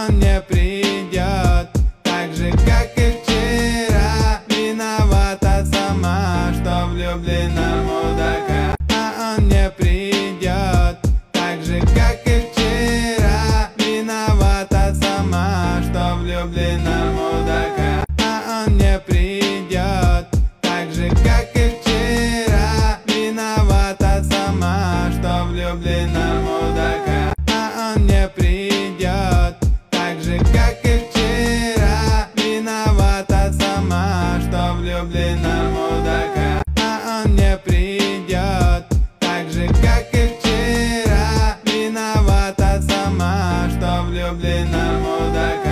он не придет, так же, как и вчера. Виновата сама, что влюблена в мудака. Он не придет, так же, как и вчера. Виновата сама, что влюблена в мудака. Он не придет, так же, как и вчера. Виновата сама, что влюблена в мудака. Он не придет, так же, как и вчера. Виновата сама, что влюблена в мудака. Он не придет, так же, как и вчера. Виновата сама, что влюблена в мудака.